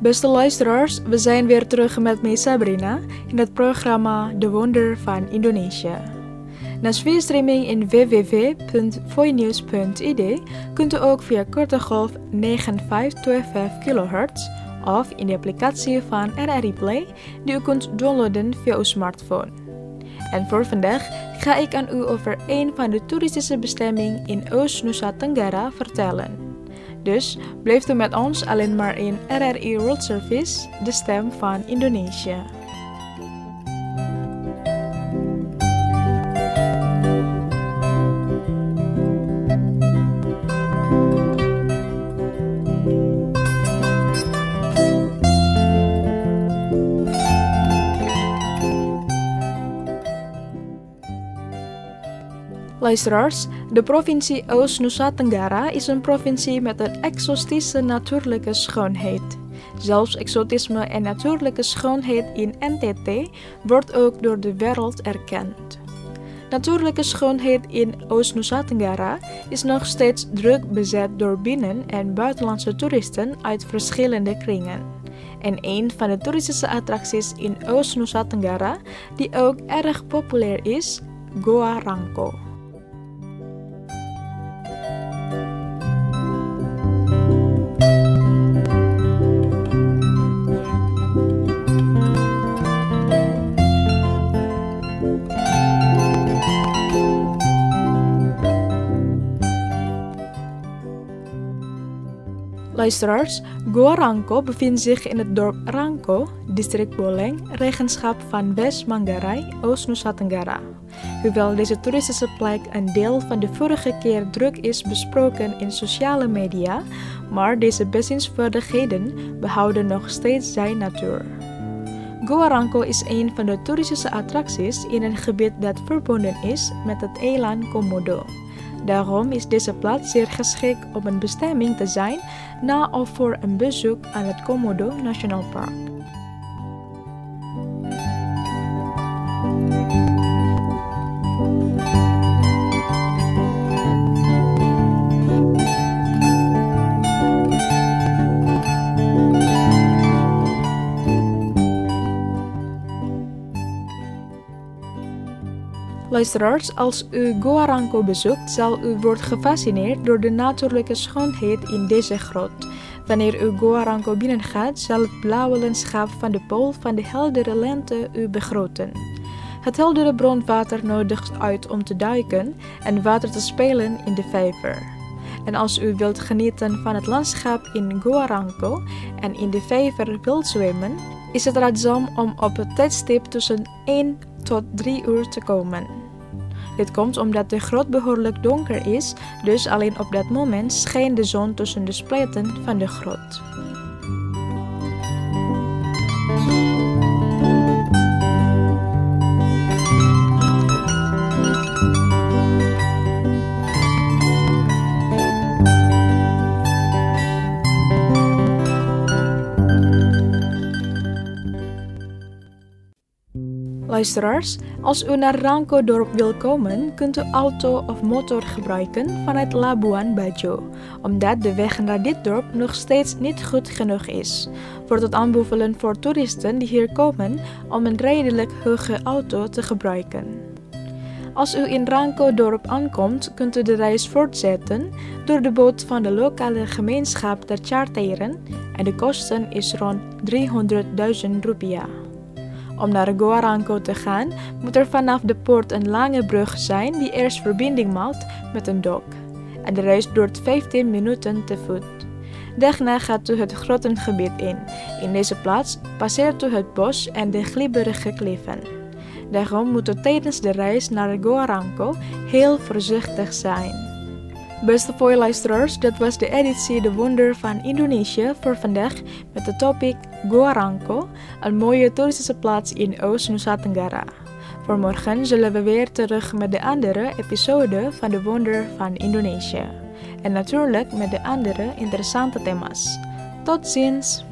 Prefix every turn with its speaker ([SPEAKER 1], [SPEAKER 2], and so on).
[SPEAKER 1] Beste luisteraars, we zijn weer terug met mij Sabrina in het programma De Wonder van Indonesië. Naast via streaming in www.voinews.id kunt u ook via korte golf 9525 kHz of in de applicatie van RRI Play die u kunt downloaden via uw smartphone. En voor vandaag ga ik aan u over een van de toeristische bestemmingen in Oost-Nusa Tenggara vertellen. Dus blijft u met ons alleen maar in RRI World Service, de stem van Indonesië. Luisteraars, de provincie Oost-Nusa Tenggara is een provincie met een exotische natuurlijke schoonheid. Zelfs exotisme en natuurlijke schoonheid in NTT wordt ook door de wereld erkend. Natuurlijke schoonheid in Oost-Nusa Tenggara is nog steeds druk bezet door binnen- en buitenlandse toeristen uit verschillende kringen. En een van de toeristische attracties in Oost-Nusa Tenggara, die ook erg populair is, Goa Rangko. Luisteraars, Goa Rangko bevindt zich in het dorp Rangko, district Boleng, regenschap van West-Manggarai, Oost-Nusa Tenggara. Hoewel deze toeristische plek een deel van de vorige keer druk is besproken in sociale media, maar deze bezienswaardigheden behouden nog steeds zijn natuur. Goa Rangko is een van de toeristische attracties in een gebied dat verbonden is met het eiland Komodo. Daarom is deze plaats zeer geschikt om een bestemming te zijn na of voor een bezoek aan het Komodo National Park. Luisteraars, als u Goa Rangko bezoekt, zal u worden gefascineerd door de natuurlijke schoonheid in deze grot. Wanneer u Goa Rangko binnengaat, zal het blauwe landschap van de pool van de heldere lente u begroeten. Het heldere bronwater nodigt uit om te duiken en water te spelen in de vijver. En als u wilt genieten van het landschap in Goa Rangko en in de vijver wilt zwemmen, is het raadzaam om op het tijdstip tussen 1 tot 3 uur te komen. Dit komt omdat de grot behoorlijk donker is, dus alleen op dat moment schijnt de zon tussen de spleten van de grot. Luisteraars, als u naar Rangko dorp wil komen, kunt u auto of motor gebruiken vanuit Labuan Bajo, omdat de weg naar dit dorp nog steeds niet goed genoeg is. Wordt het aanbevolen voor toeristen die hier komen om een redelijk hoge auto te gebruiken. Als u in Rangko dorp aankomt, kunt u de reis voortzetten door de boot van de lokale gemeenschap te charteren en de kosten is rond 300.000 rupiah. Om naar Goa Rangko te gaan, moet er vanaf de poort een lange brug zijn die eerst verbinding maakt met een dok. En de reis duurt 15 minuten te voet. Daarna gaat u het grottengebied in. In deze plaats passeert u het bos en de glibberige kliffen. Daarom moet u tijdens de reis naar Goa Rangko heel voorzichtig zijn. Beste luisteraars, dat was de editie De Wonder van Indonesië voor vandaag met de topic Goa Rangko, een mooie toeristische plaats in Oost-Nusa Tenggara. Voor morgen zullen we weer terug met de andere episode van De Wonder van Indonesië. En natuurlijk met de andere interessante thema's. Tot ziens!